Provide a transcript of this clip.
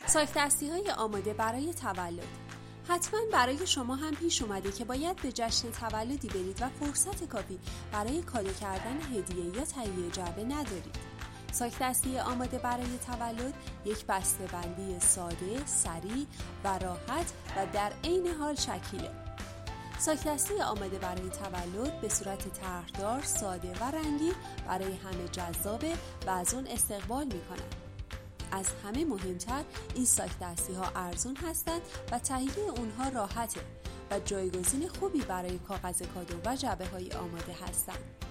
ساک دستی‌های آماده برای تولد. حتما برای شما هم پیش اومده که باید به جشن تولدی برید و فرصت کافی برای کادو کردن هدیه یا تهیه جعبه ندارید. ساک دستی آماده برای تولد یک بسته‌بندی ساده، سریع و راحت و در عین حال شکیله. ساک دستی آماده برای تولد به صورت طرحدار، ساده و رنگی برای همه جذابه و از اون استقبال میکنن. از همه مهمتر این ساک دستی ها ارزون هستند و تهیه اونها راحته و جایگزین خوبی برای کاغذ کادو و جعبه های آماده هستند.